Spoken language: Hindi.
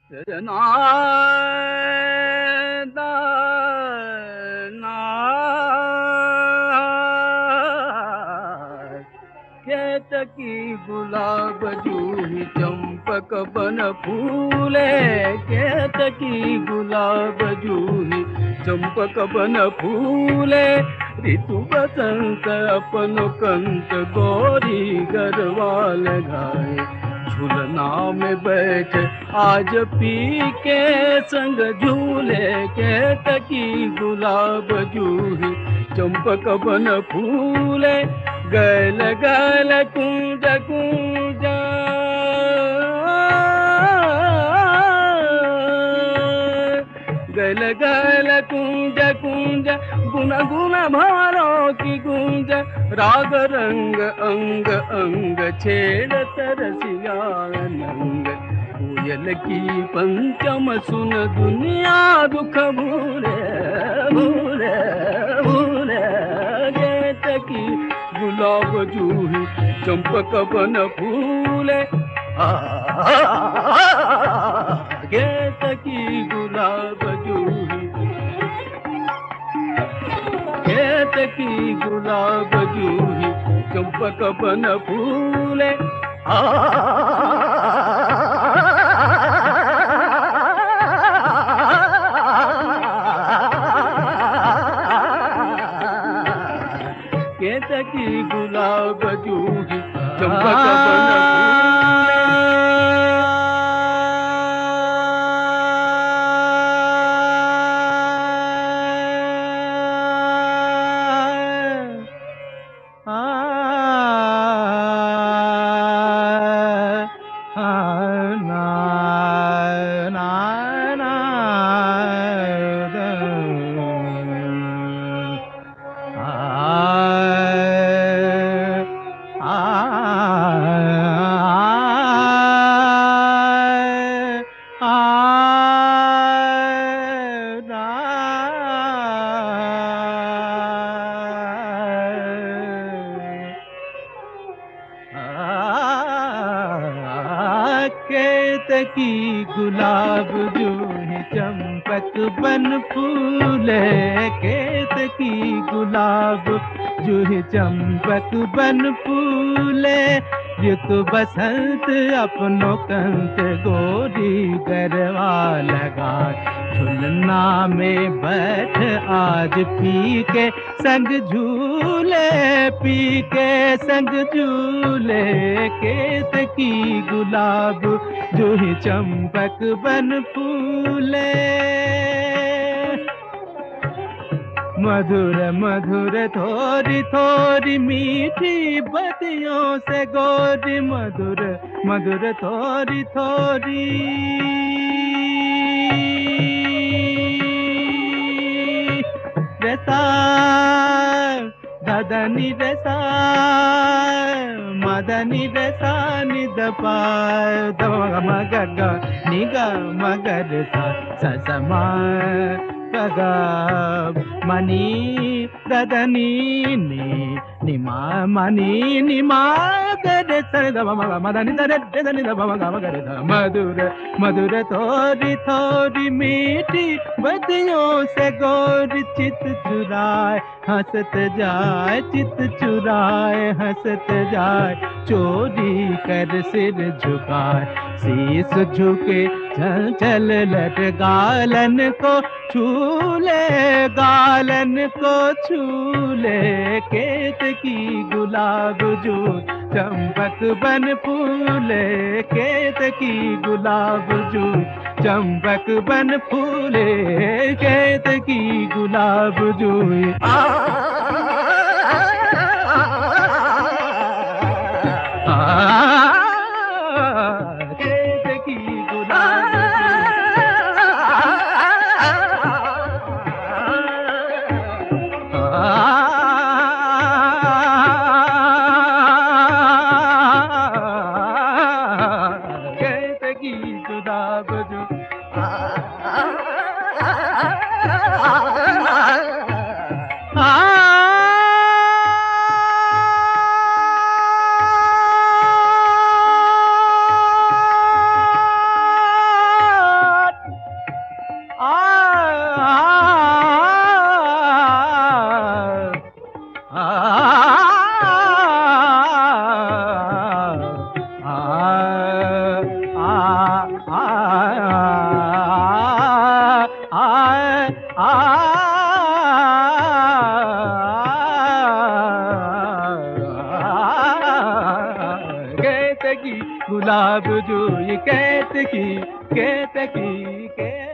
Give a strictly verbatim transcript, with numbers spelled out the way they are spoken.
ना दा ना केतकी गुलाब जूही चंपक बन फूले, केतकी गुलाब जूही चंपक बन फूले। ऋतु बसंत अपन कंत गोरी गरवाल गाए, झूलना में बैठ आज पी के संग झूले, केतकी गुलाब जूही चंपक बन फूले। गल गल कुंज कुंज गल गल कुंज कुंज गुन गुन भारों की गुंज, राग रंग अंग अंग छेड़ तरसिया नंग। कोयल की पंचम सुन दुनिया दुख भूले भूले भूले, केतकी गुलाब जूही चंपक बन फूले। केतकी गुलाब जूही केतकी गुलाब जूही चंपक बन फूले। आ केतकी गुलाब जूही चंपक बन फूले। केतकी गुलाब जूही चंपक बन फूले, केतकी गुलाब जूही चंपक बन फूले। ऋतु बसंत अपनो कंत गोरी गरवा लगाए, झुलना में बैठ आज पी के संग झूले, पी के संग झूले। केतकी गुलाब जूही चंपक बन फूले। मधुर मधुर थोरी थोरी मीठी बतियों से गोरी, मधुर मधुर थोरी थोरी रसा ददनी रसा मदनी रसा निदपा दम मग निग मगर सा ससमा गग मनी ददनी नि निमा मनी निमा गरे सर दम मग मदनी दरे ददनी दम मग मगर सा। मधुर मधुर थोड़ी थोड़ी मीठी बतियों से गोरी चित चुराए हंसत जाए, चित चुराए हंसत जाए। चोरी कर सिर झुकाए, शीस झुके चल चल लट गालन को छूले, गालन को छूले। केतकी गुलाब जू चंपक बन फूले, केतकी गुलाब जू चंपक बन फूले, केतकी गुलाब जू। आ केतकी गुलाब केतकी गुलाब जो आ कैसे की गुलाब जो ये कैसे की कैसे की कैसे